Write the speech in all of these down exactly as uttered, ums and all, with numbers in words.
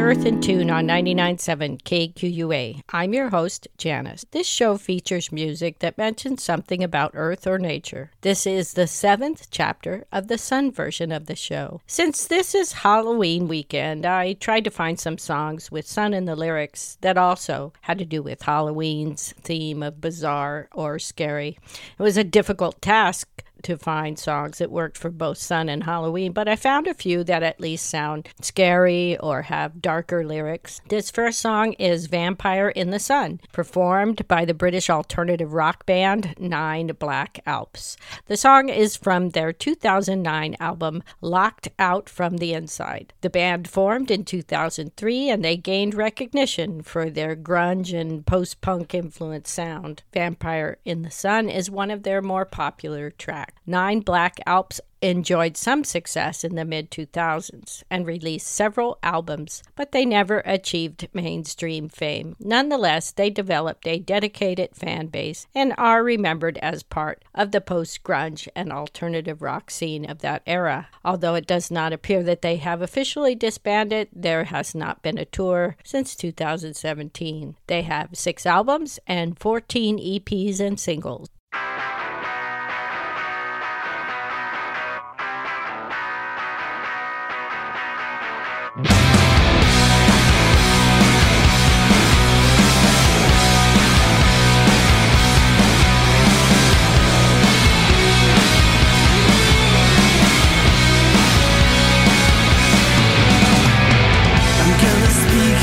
Earth in Tune on ninety-nine point seven K Q U A. I'm your host, Janice. This show features music that mentions something about Earth or nature. This is the seventh chapter of the Sun version of the show. Since this is Halloween weekend, I tried to find some songs with sun in the lyrics that also had to do with Halloween's theme of bizarre or scary. It was a difficult task to find songs that worked for both sun and Halloween, but I found a few that at least sound scary or have darker lyrics. This first song is Vampire in the Sun, performed by the British alternative rock band Nine Black Alps. The song is from their two thousand nine album Locked Out from the Inside. The band formed in two thousand three and they gained recognition for their grunge and post-punk influenced sound. Vampire in the Sun is one of their more popular tracks. Nine Black Alps enjoyed some success in the mid two thousands and released several albums, but they never achieved mainstream fame. Nonetheless, they developed a dedicated fan base and are remembered as part of the post-grunge and alternative rock scene of that era. Although it does not appear that they have officially disbanded, there has not been a tour since two thousand seventeen. They have six albums and fourteen E Ps and singles.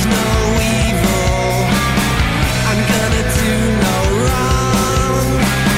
I'm gonna do no wrong.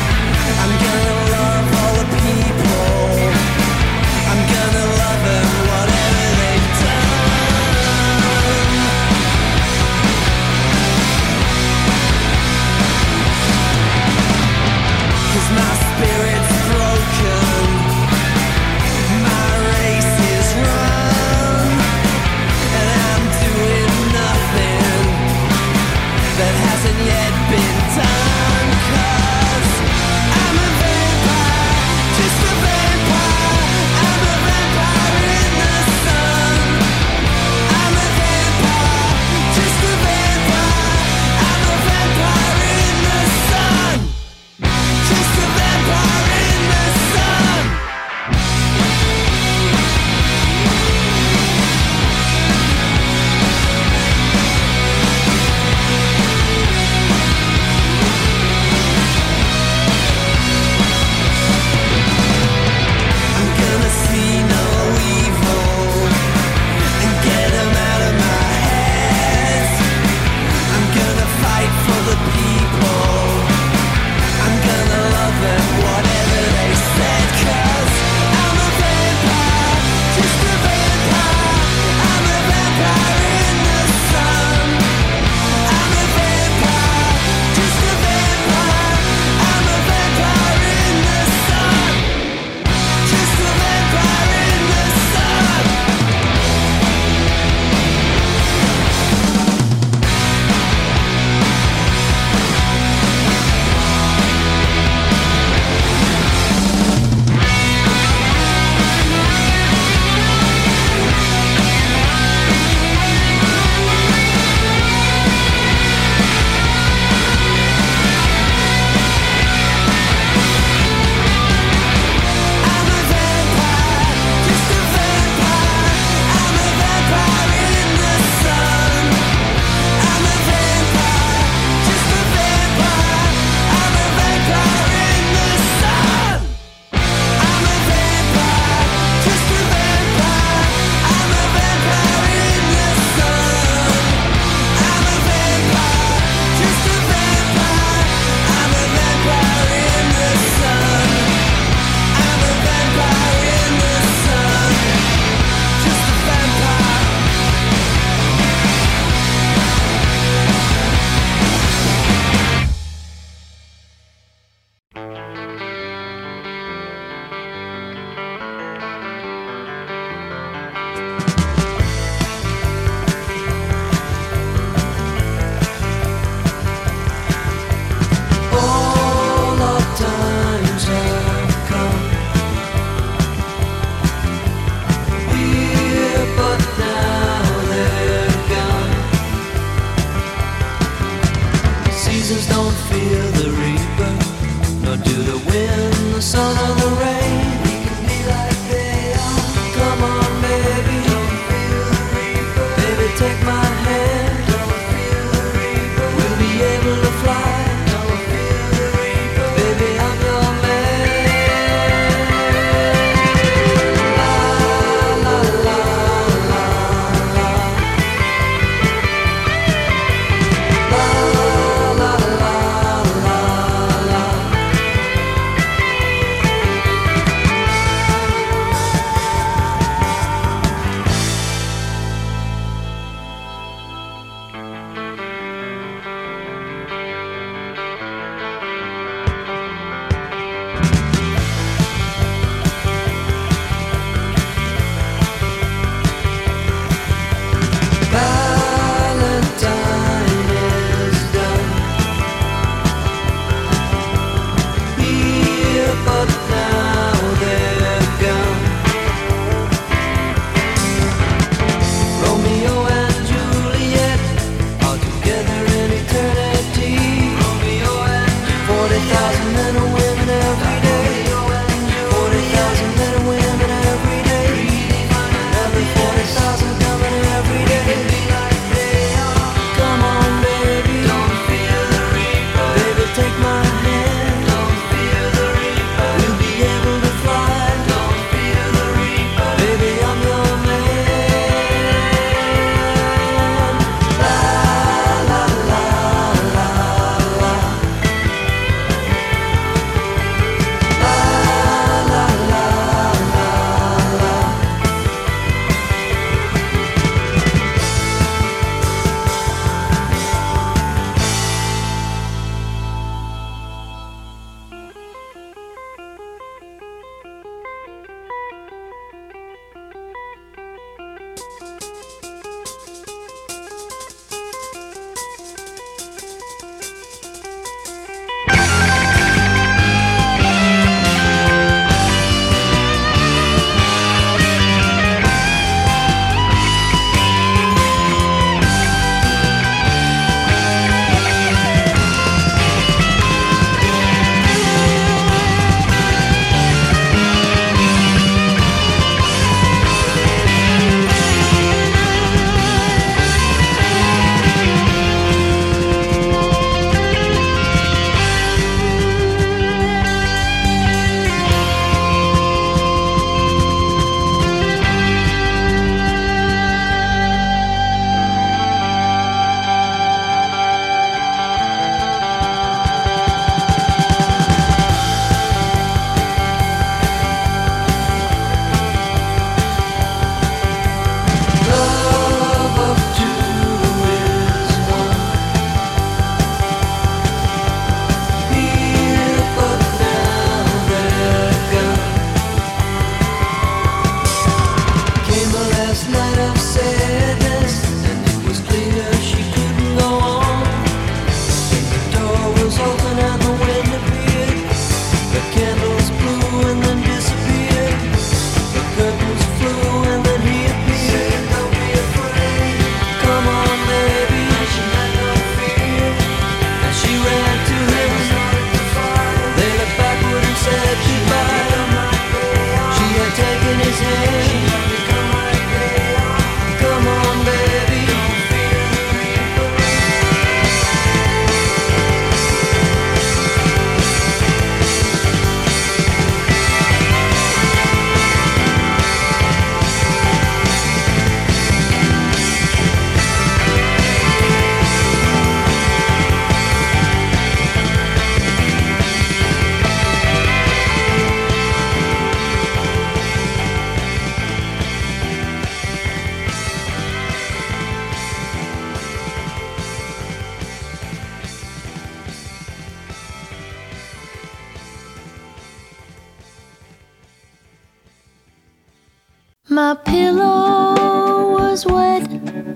My pillow was wet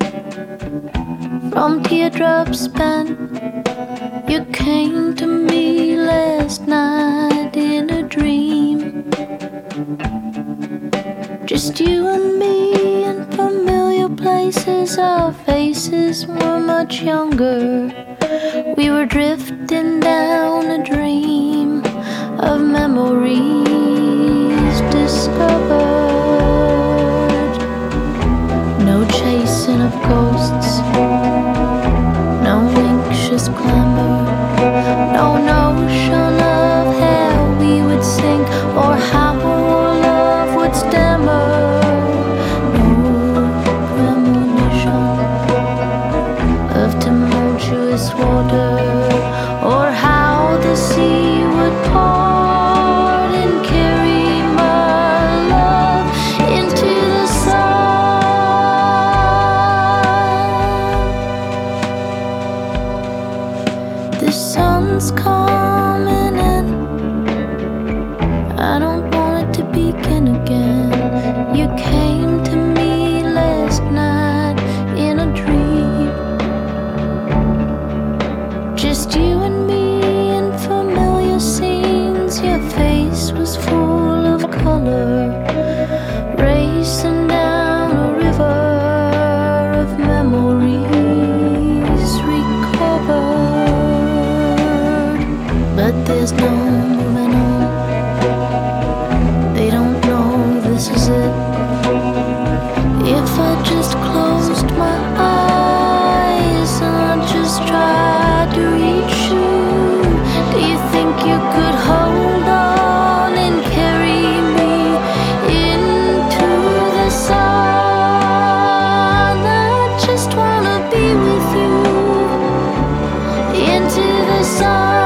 from teardrops spent. You came to me last night in a dream. Just you and me in familiar places. Our faces were much younger. We were drifting down a dream of memories discovered. No chasing of ghosts, no anxious clamor, no notion of how we would sing or how our love would stammer. No premonition of tumultuous water or how the sea would part and carry my love into the sun. The sun's coming in, I don't want it to begin again. You came to me last night in a dream. Just you and me in familiar scenes. Your face was full of color, racing down a river of memories recovered. But there's no moving on. They don't know this is it. If I just closed my eyes and I just tried to reach you, do you think you could hold on and carry me into the sun? I just wanna be with you into the sun.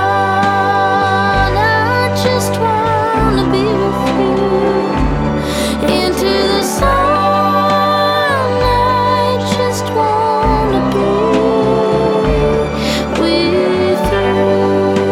I just wanna be with you into the sun. I just wanna be with you.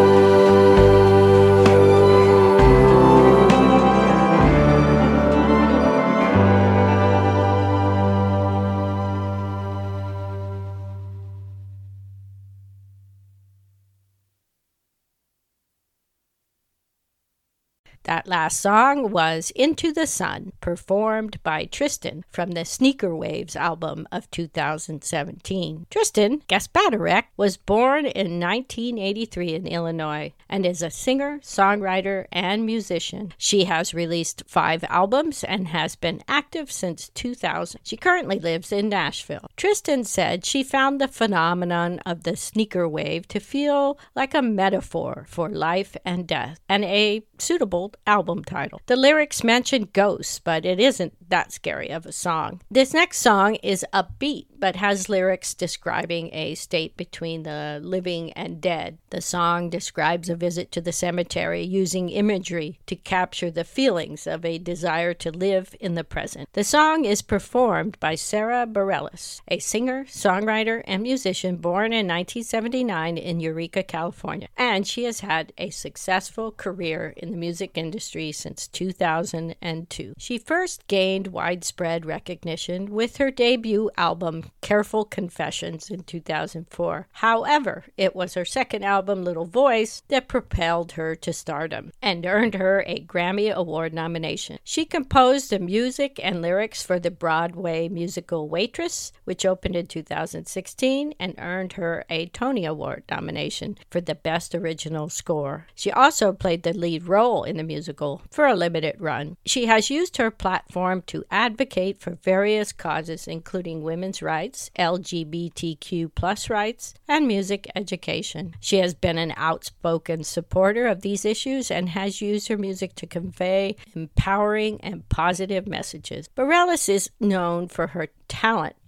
That last song was Into the Sun, performed by Tristan from the Sneaker Waves album of two thousand seventeen. Tristan Gaspadarek was born in nineteen eighty-three in Illinois and is a singer, songwriter, and musician. She has released five albums and has been active since two thousand. She currently lives in Nashville. Tristan said she found the phenomenon of the sneaker wave to feel like a metaphor for life and death, and a suitable album title. The lyrics mention ghosts, but it isn't that scary of a song. This next song is upbeat, but has lyrics describing a state between the living and dead. The song describes a visit to the cemetery using imagery to capture the feelings of a desire to live in the present. The song is performed by Sara Bareilles, a singer, songwriter, and musician born in nineteen seventy-nine in Eureka, California, and she has had a successful career in the music industry since two thousand two. She first gained widespread recognition with her debut album Careful Confessions in two thousand four. However, it was her second album, Little Voice, that propelled her to stardom and earned her a Grammy Award nomination. She composed the music and lyrics for the Broadway musical Waitress, which opened in two thousand sixteen and earned her a Tony Award nomination for the Best Original Score. She also played the lead role in the musical for a limited run. She has used her platform to advocate for various causes, including women's rights, L G B T Q plus rights, and music education. She has been an outspoken supporter of these issues and has used her music to convey empowering and positive messages. Bareilles is known for her talent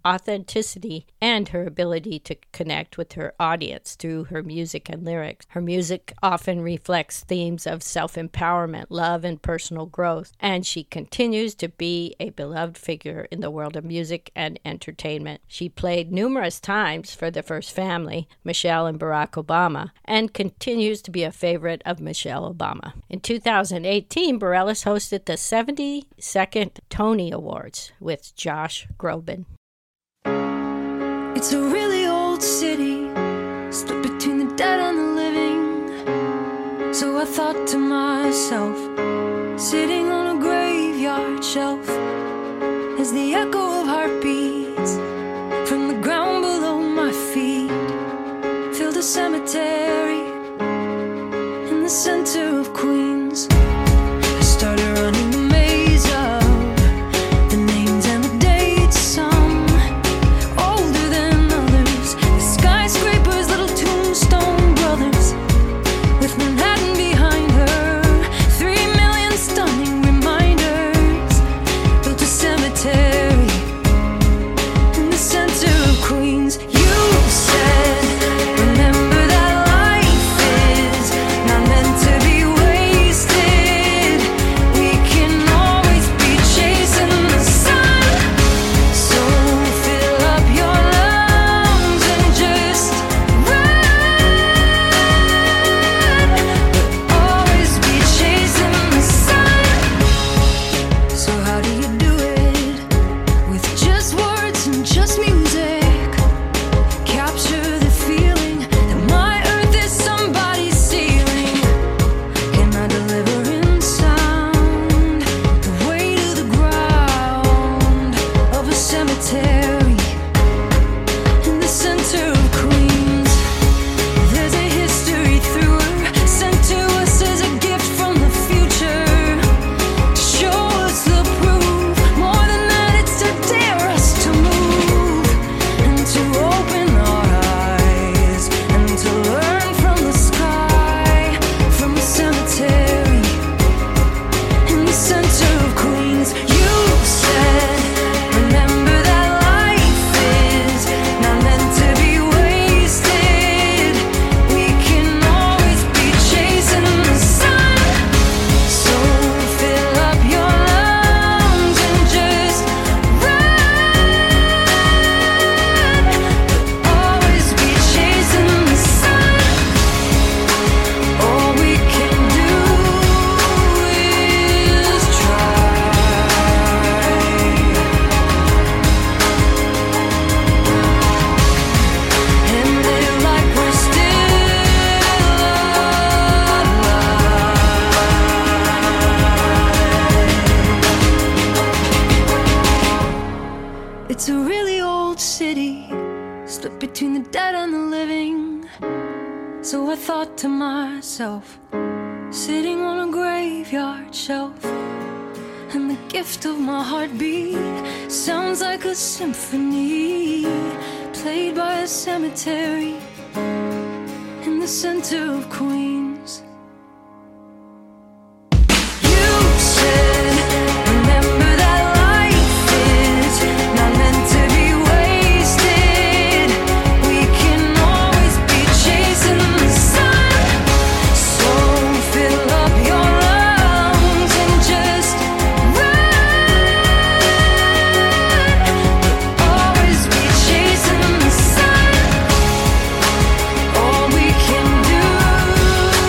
authenticity and her ability to connect with her audience through her music and lyrics. Her music often reflects themes of self-empowerment, love, and personal growth, and she continues to be a beloved figure in the world of music and entertainment. She played numerous times for the First Family, Michelle and Barack Obama, and continues to be a favorite of Michelle Obama. In two thousand eighteen, Bareilles hosted the seventy-second Tony Awards with Josh Groban. It's a really old city, split between the dead and the living. So I thought to myself, sitting on a graveyard shelf, as the echo of heartbeats from the ground below my feet filled a cemetery in the center of Queens. I started running the maze of the names and the dates, some older than others, the skyscrapers, little tombstone brothers, with Manhattan behind her, three million stunning reminders, built a cemetery in the center of Queens. You said, remember that life is not meant to be wasted. We can always be chasing the sun. So fill up your lungs and just run. We'll always be chasing the sun. So how do you do it? With just words and just music. Capture the feeling that my earth is somebody's ceiling. Can I deliver in sound the weight of the ground of a cemetery in the center of Queens? There's a history through her, sent to us as a gift from the future, to show us the proof. More than that, it's to dare us to move and to open our eyes and to learn from the sky, from a cemetery in the center of Queens. You said, remember that life is not meant to be wasted. We can always be chasing the sun. So fill up your lungs and just run. We'll always be chasing the sun. All we can do is try. And live like we're still alive. It's a really old city, split between the dead and the living. So I thought to myself, sitting on a graveyard shelf, and the gift of my heartbeat sounds like a symphony played by a cemetery in the center of Queens. You said, remember that life is not meant to be wasted. We can always be chasing the sun. So fill up your lungs and just run. We'll always be chasing the sun. All we can do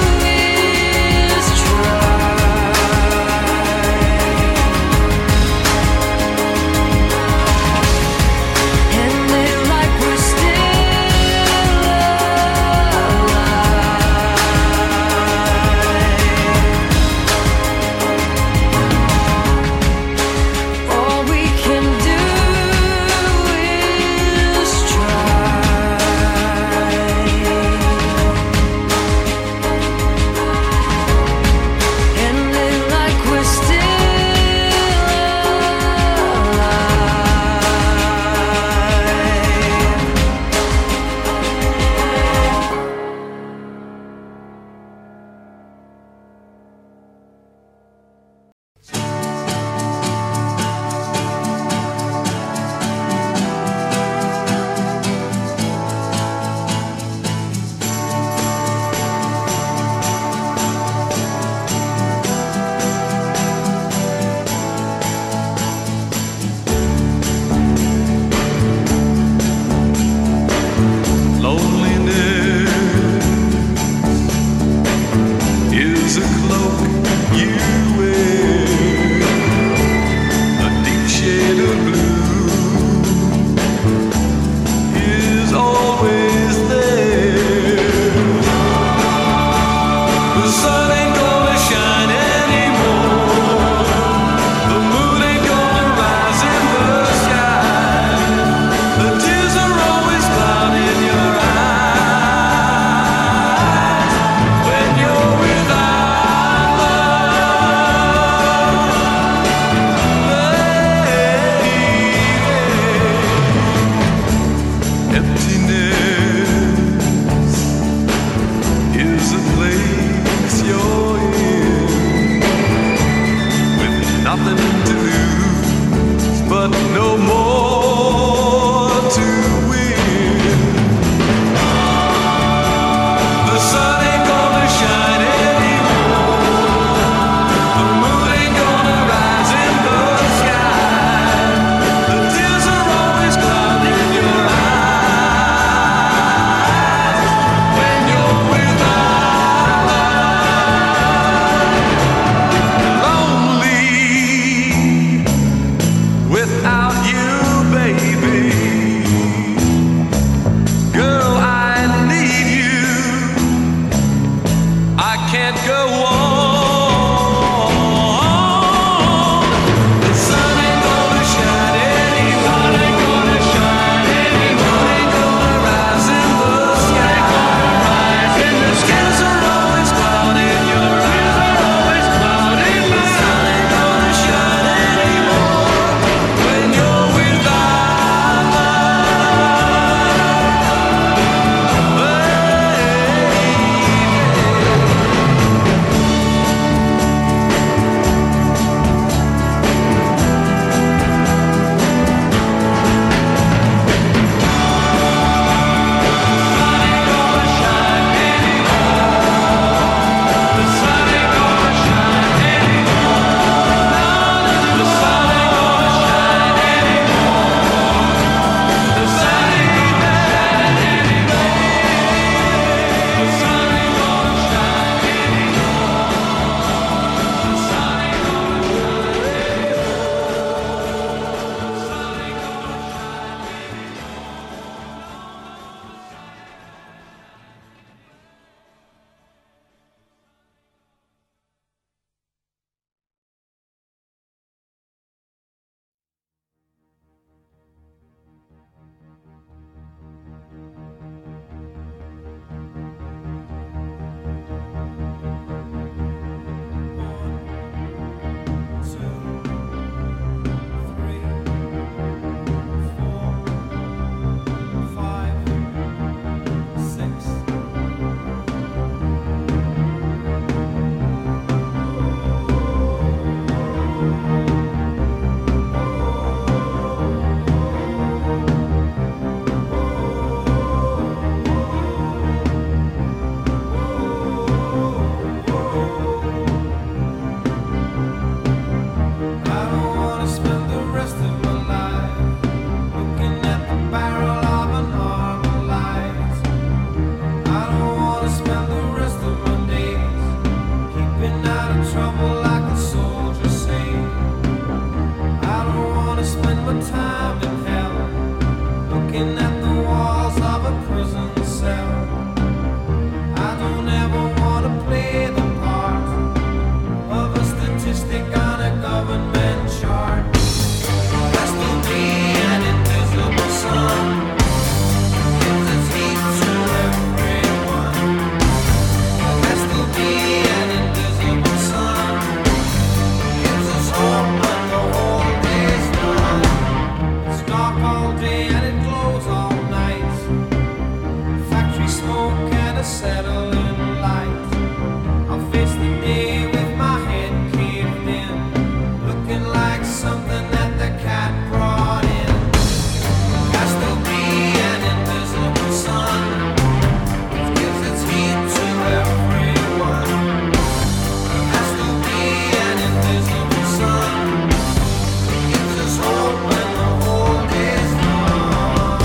government chart. Has to be an invisible sun. Gives its heat to everyone. Has to be an invisible sun. Gives us hope when the whole day's done. It's dark all day and it glows all night. Factory smoke and a settling light. I'll face the day with my head caved in, looking like something that the cat brought in. Has to be an invisible sun. It gives its heat to everyone. Has to be an invisible sun. It gives us hope when the whole day's done.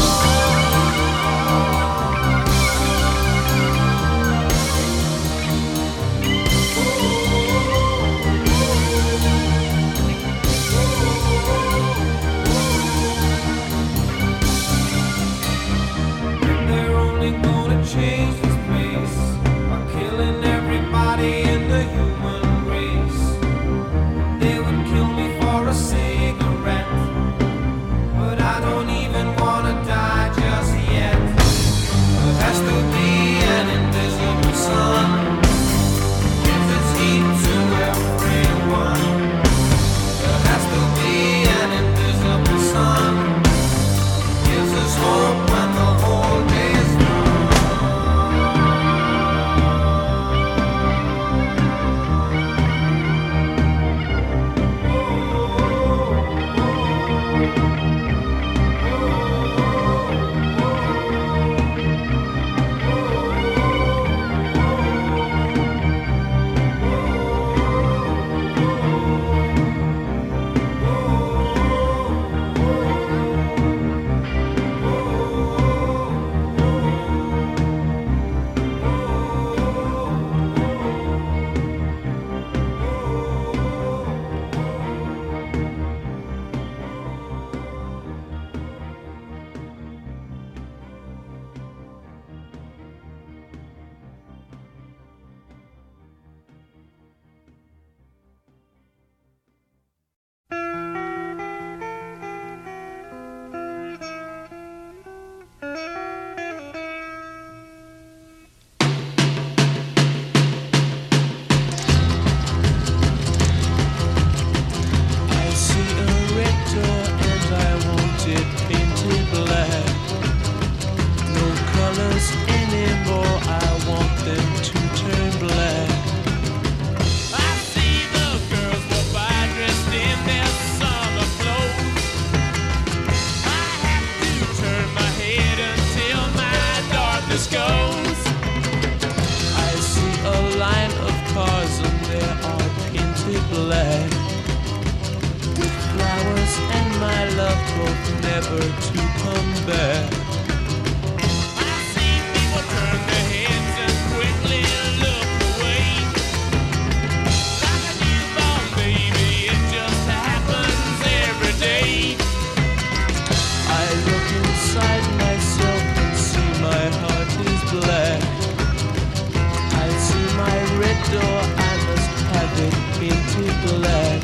They're only gonna change this place by killing everybody in the human race. They would kill me for a cigarette, but I don't even wanna die just yet. There has to be an invisible sun. Gives its heat to everyone. There has to be an invisible sun. Gives us hope when the whole day's I see a red door and I want it painted black. No colors anymore, I want them to turn black. I see the girls go by dressed in their summer clothes. I have to turn my head until my darkness goes. I see a line of cars and they are painted black. With flowers and my love hope never to come back. I see people turn their heads and quickly look away. Like a newborn baby, it just happens every day. I look inside myself and see my heart is black. I see my red door, I must have it painted black.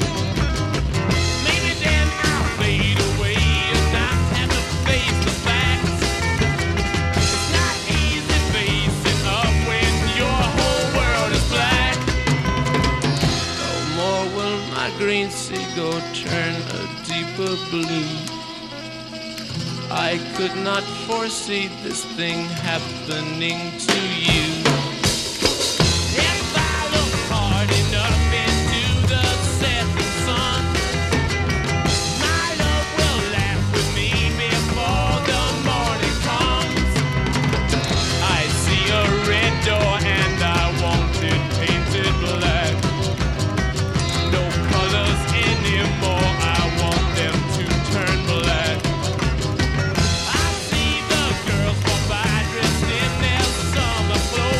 Maybe then I'll fade away and not have to face the facts. It's not easy facing up when your whole world is black. No more will my green seagull turn a deeper blue. I could not foresee this thing happening to you. If I look hard enough into the setting sun, my love will laugh with me before the morning comes. I see a red door and I want it painted black. No colors anymore, I want them to turn black. I see the girls walk by dressed in their summer clothes.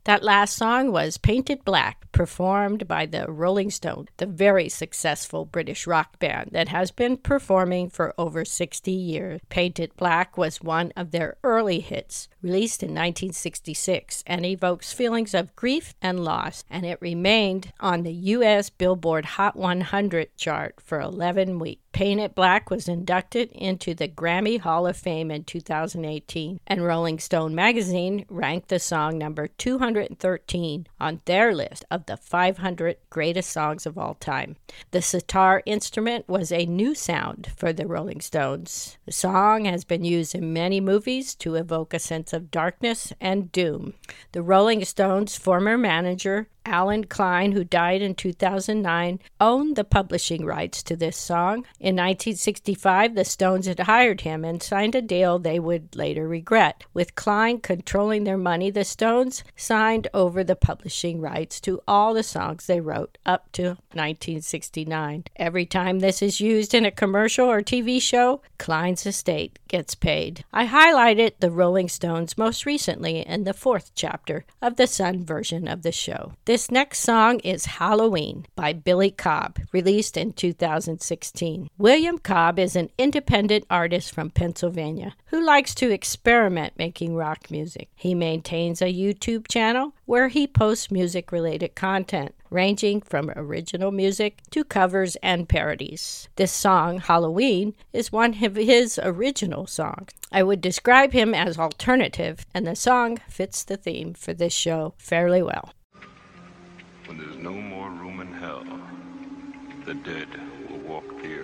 That last song was Painted Black, performed by the Rolling Stones, the very successful British rock band that has been performing for over sixty years. Painted Black was one of their early hits, released in nineteen sixty-six, and evokes feelings of grief and loss, and it remained on the U S Billboard Hot one hundred chart for eleven weeks. Painted Black was inducted into the Grammy Hall of Fame in two thousand eighteen, and Rolling Stone magazine ranked the song number two hundred thirteen on their list of the five hundred greatest songs of all time. The sitar instrument was a new sound for the Rolling Stones. The song has been used in many movies to evoke a sense of darkness and doom. The Rolling Stones' former manager, Alan Klein, who died in two thousand nine, owned the publishing rights to this song. In nineteen sixty-five, the Stones had hired him and signed a deal they would later regret. With Klein controlling their money, the Stones signed over the publishing rights to all the songs they wrote up to nineteen sixty-nine. Every time this is used in a commercial or T V show, Klein's estate gets paid. I highlighted the Rolling Stones most recently in the fourth chapter of the Sun version of the show. This next song is Halloween by Billy Cobb, released in two thousand sixteen. William Cobb is an independent artist from Pennsylvania who likes to experiment making rock music. He maintains a YouTube channel where he posts music-related content, ranging from original music to covers and parodies. This song, Halloween, is one of his original songs. I would describe him as alternative, and the song fits the theme for this show fairly well. When there's no more room in hell, the dead will walk the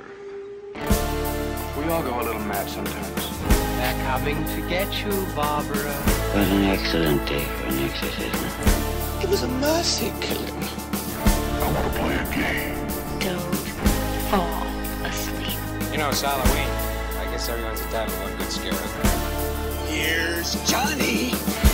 earth. We all go a little mad sometimes. They're coming to get you, Barbara. What an excellent day for an exorcism. It was a mercy killing. I want to play a game. Don't fall asleep. You know, it's Halloween. I guess everyone's entitled to one good scare. Here's Johnny.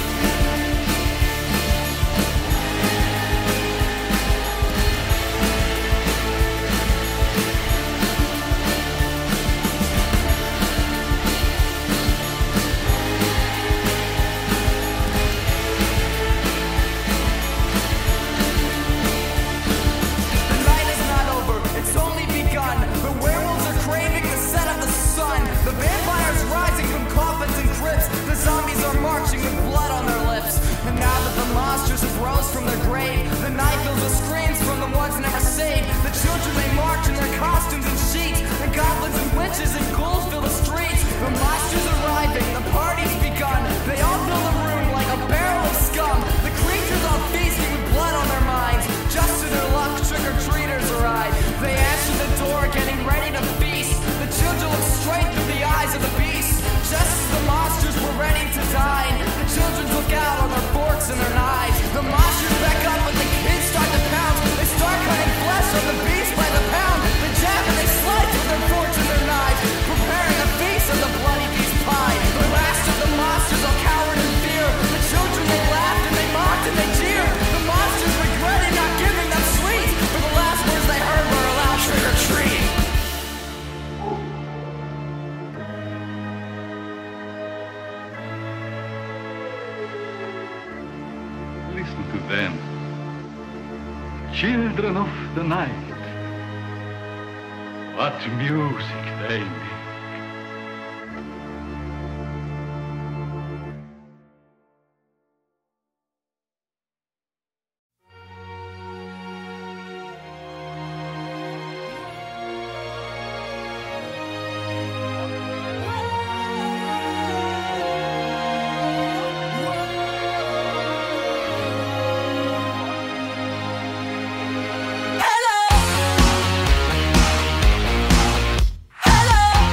Listen to them. Children of the night. What music they make. Hello!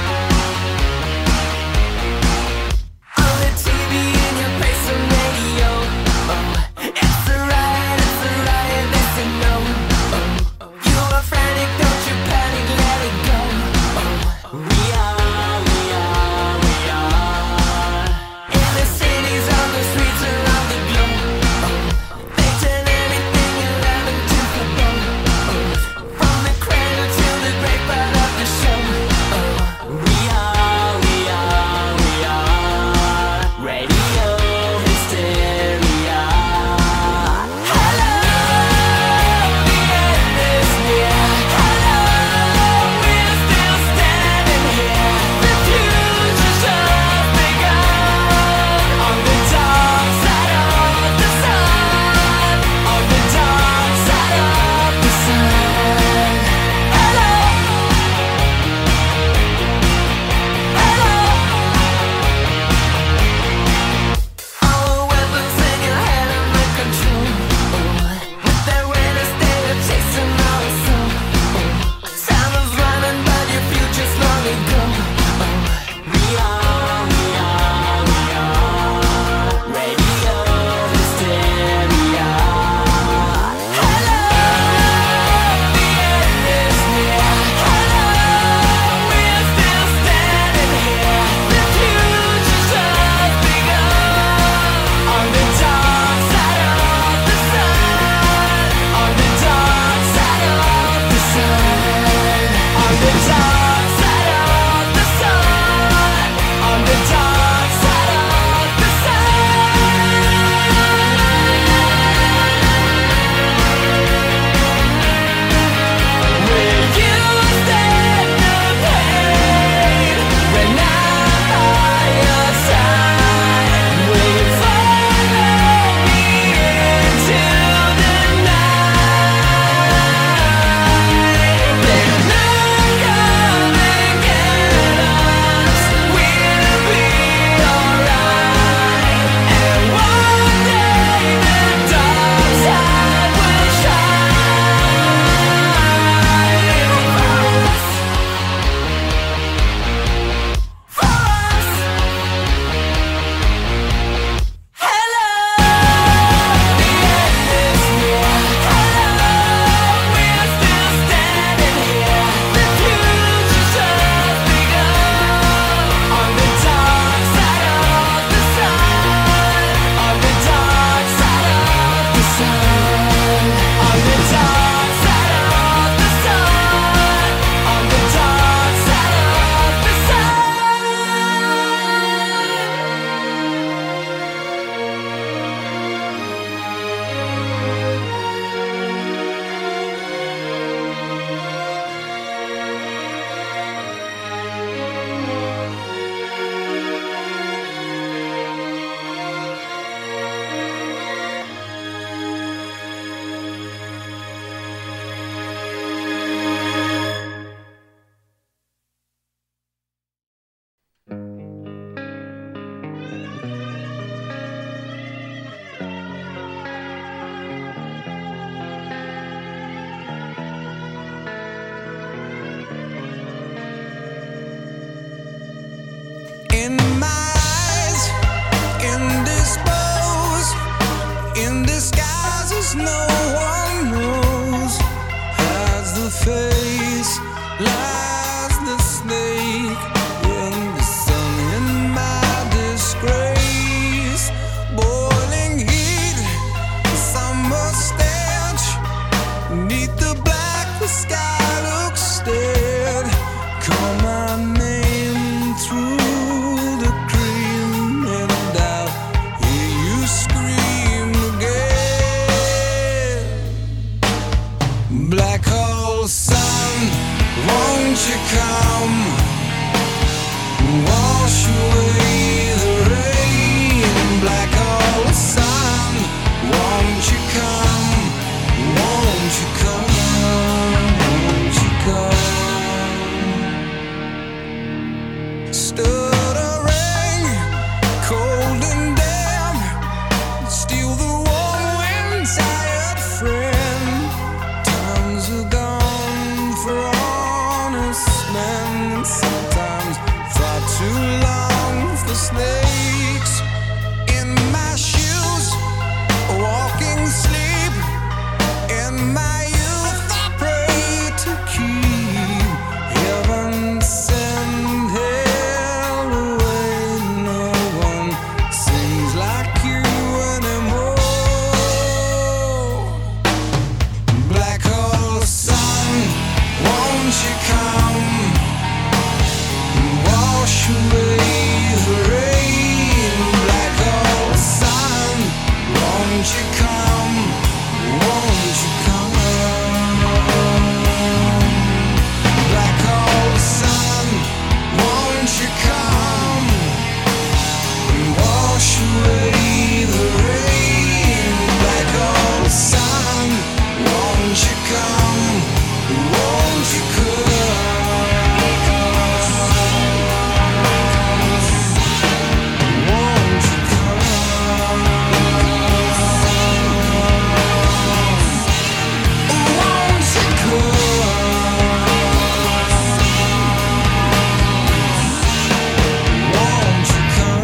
in my eyes, indisposed, in disguises no one knows. As the face lies the snake in the sun, in my disgrace. Boiling heat, summer stench, neath the black the sky looks dead. Call my name through the cream and I'll hear you scream again. Black hole sun, won't you come? Wash away the rain. Black hole sun, won't you come? Won't you come? Won't you come? Stuttering, cold and damp, steal the warm wind, tired friend. Times are gone for honest men, sometimes far too long for snakes. In my shoes, walking sleep, in my youth I pray to keep heaven send hell away. No one sings like you anymore. Black hole sun, won't you come? Wash away the rain. Black hole sun, won't you come? Won't you come? Black hole sun, won't you come? Wash away the rain. Black hole sun, won't you come? Won't you come? Won't you come? Won't you come? Won't you come?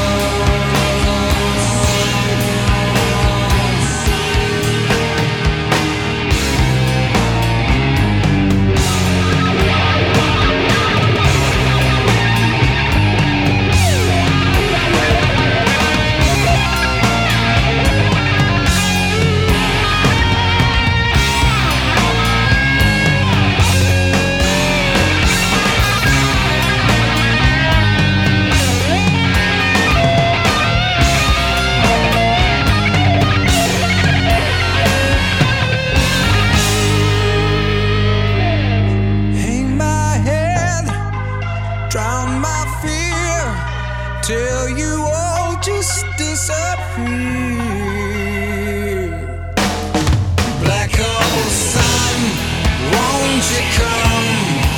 Hang my head, drown my fear, till you all just disappear. Black hole sun, won't you come?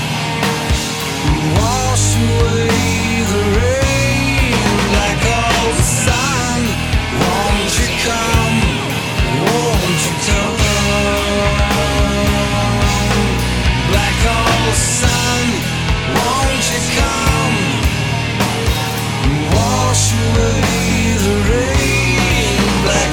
Wash away the rain. Black hole sun, won't you come? Won't you come? Black hole sun, won't you come? Wash away the rain. Black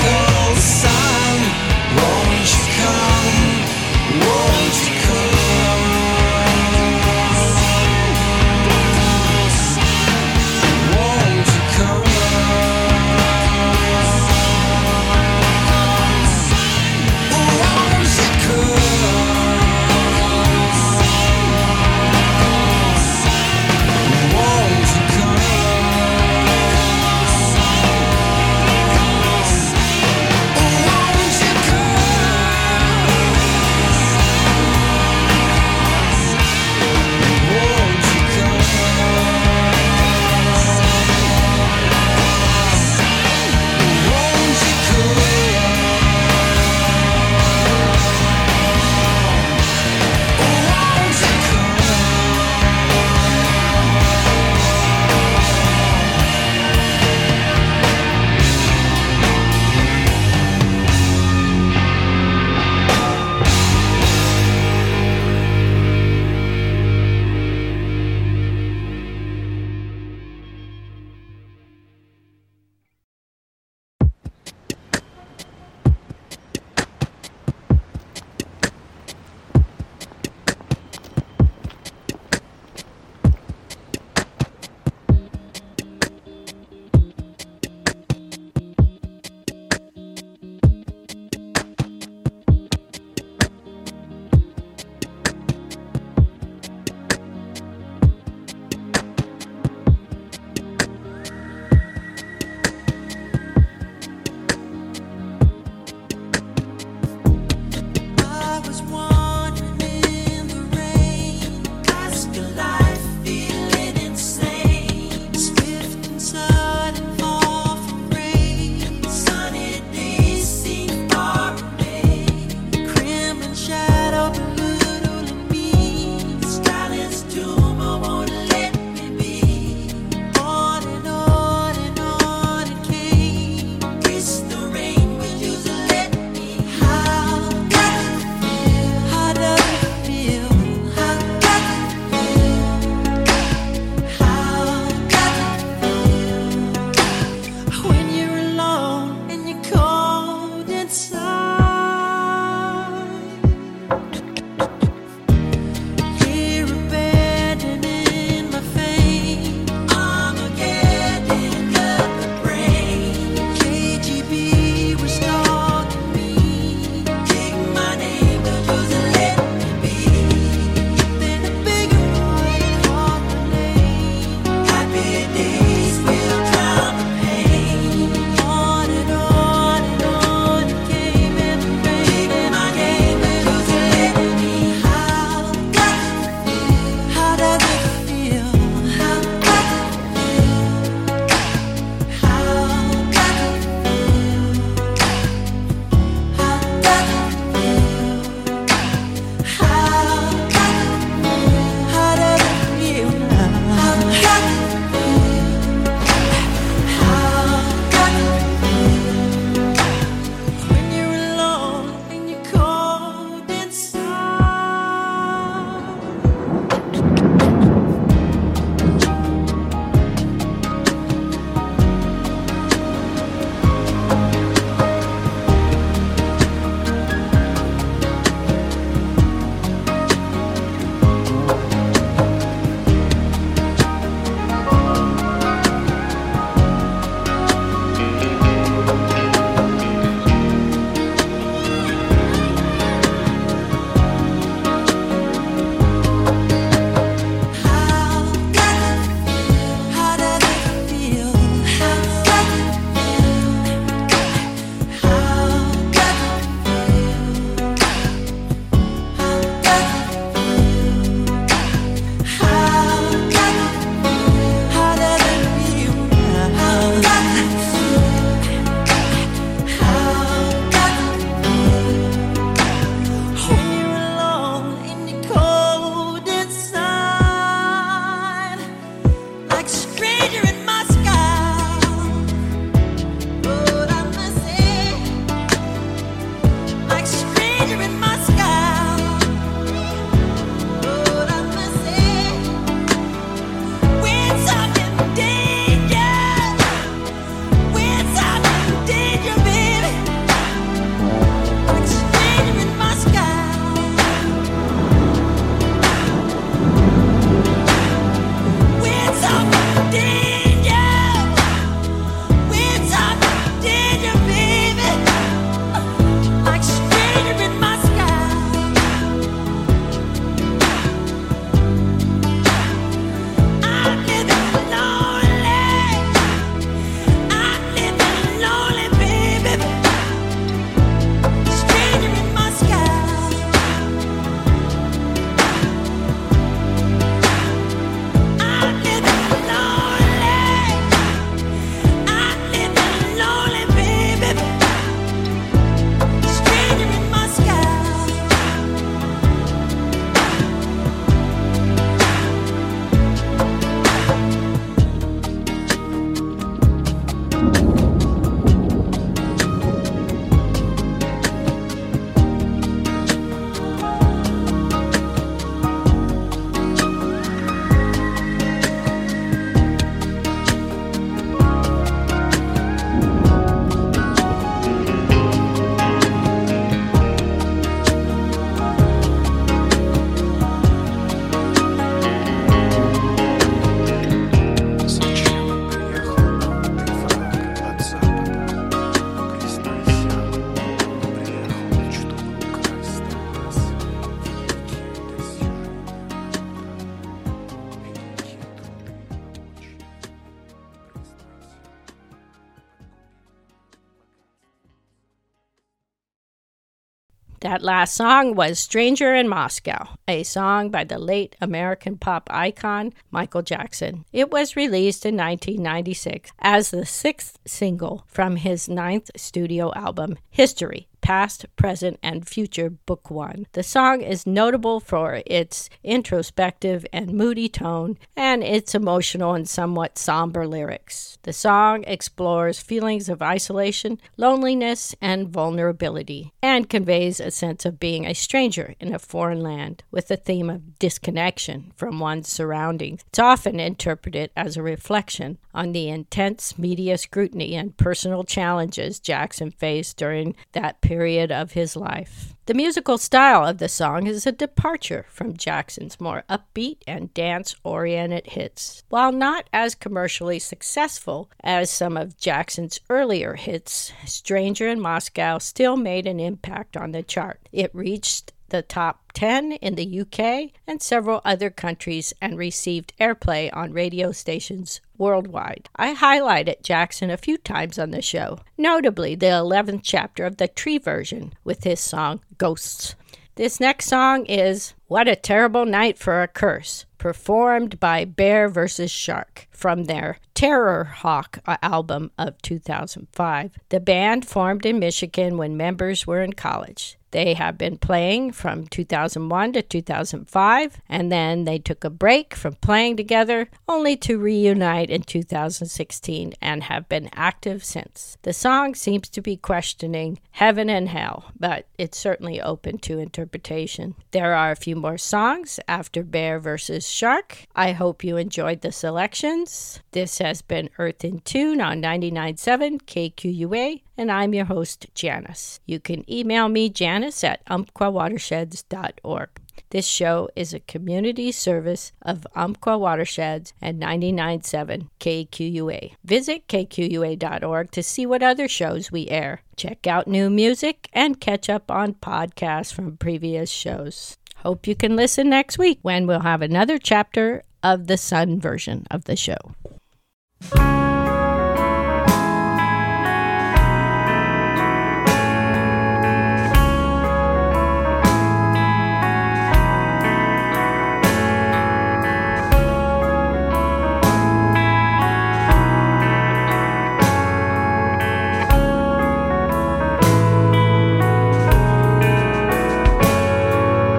That last song was Stranger in Moscow, a song by the late American pop icon Michael Jackson. It was released in nineteen ninety-six as the sixth single from his ninth studio album, History, Past, Present, and Future, Book One. The song is notable for its introspective and moody tone and its emotional and somewhat somber lyrics. The song explores feelings of isolation, loneliness, and vulnerability, and conveys a sense of being a stranger in a foreign land with the theme of disconnection from one's surroundings. It's often interpreted as a reflection on the intense media scrutiny and personal challenges Jackson faced during that period period of his life. The musical style of the song is a departure from Jackson's more upbeat and dance-oriented hits. While not as commercially successful as some of Jackson's earlier hits, Stranger in Moscow still made an impact on the chart. It reached the top ten in the U K and several other countries and received airplay on radio stations worldwide. I highlighted Jackson a few times on the show, notably the eleventh chapter of the Tree version with his song Ghosts. This next song is What a Terrible Night for a Curse, performed by Bear versus Shark from their Terror Hawk album of two thousand five. The band formed in Michigan when members were in college. They have been playing from two thousand one to two thousand five, and then they took a break from playing together, only to reunite in two thousand sixteen and have been active since. The song seems to be questioning heaven and hell, but it's certainly open to interpretation. There are a few more songs after Bear versus Shark. I hope you enjoyed the selections. This has been Earth in Tune on ninety-nine point seven K Q U A, and I'm your host, Janice. You can email me, Janice, at umpqua watersheds dot org. This show is a community service of Umpqua Watersheds and ninety-nine point seven K Q U A. Visit K Q U A dot org to see what other shows we air. Check out new music and catch up on podcasts from previous shows. Hope you can listen next week when we'll have another chapter of the Sun version of the show.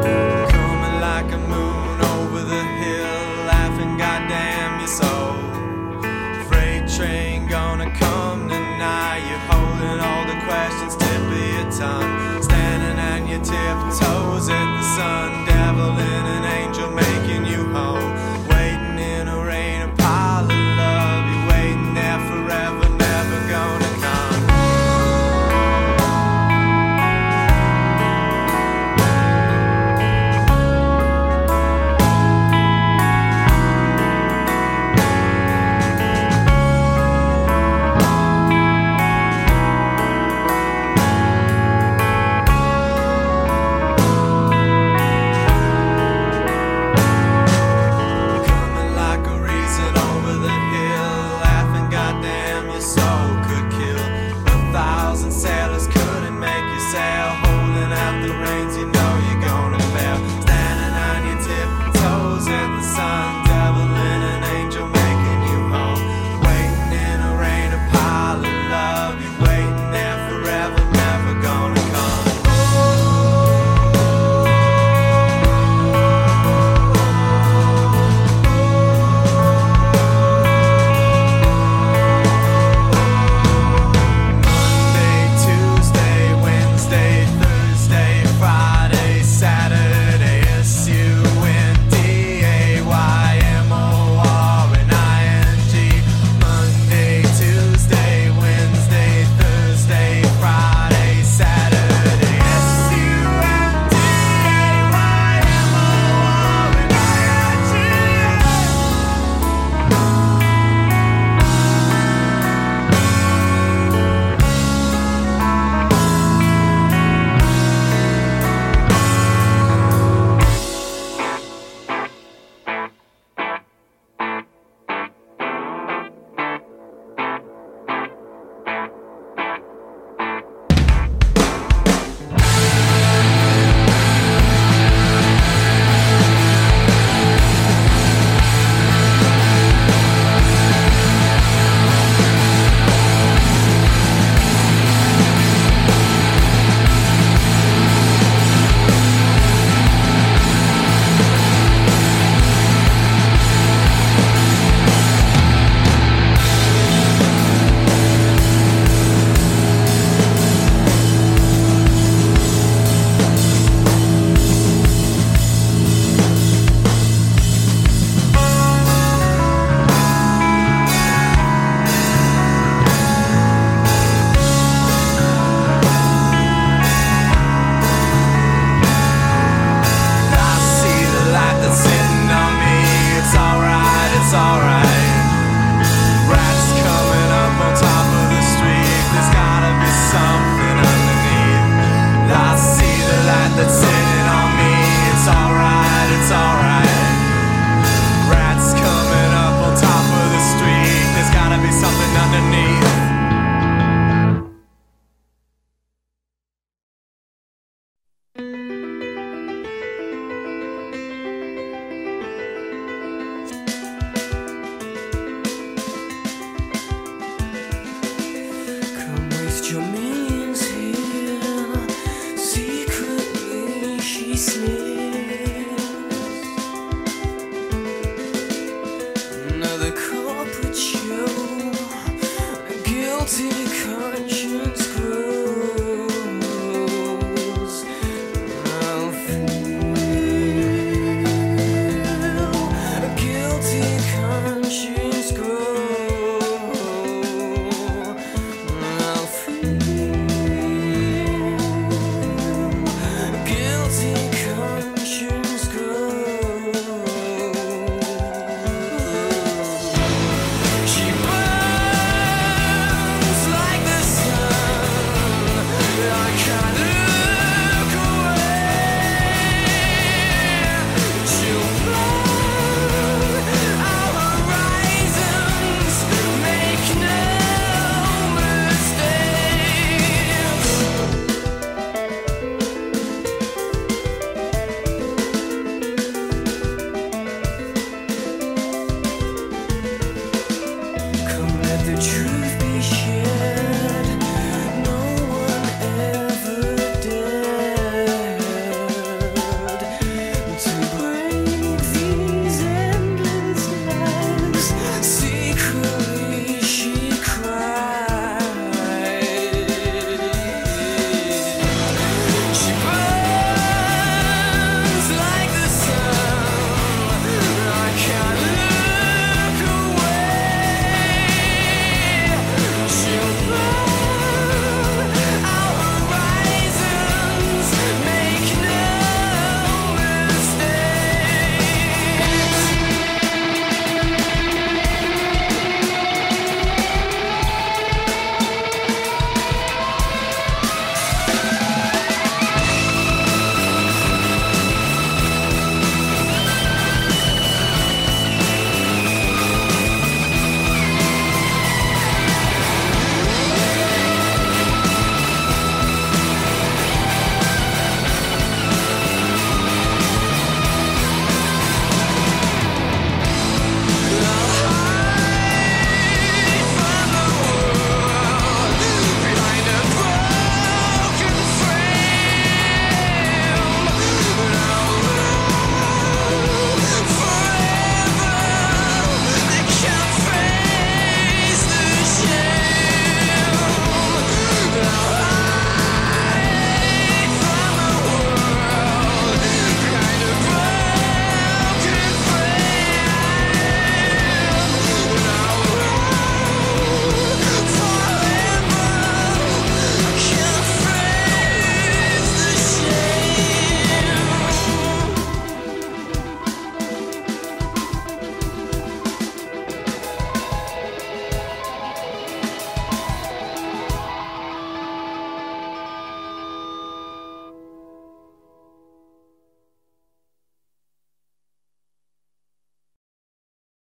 Coming like a moon over the hill, laughing, goddamn, you're so true.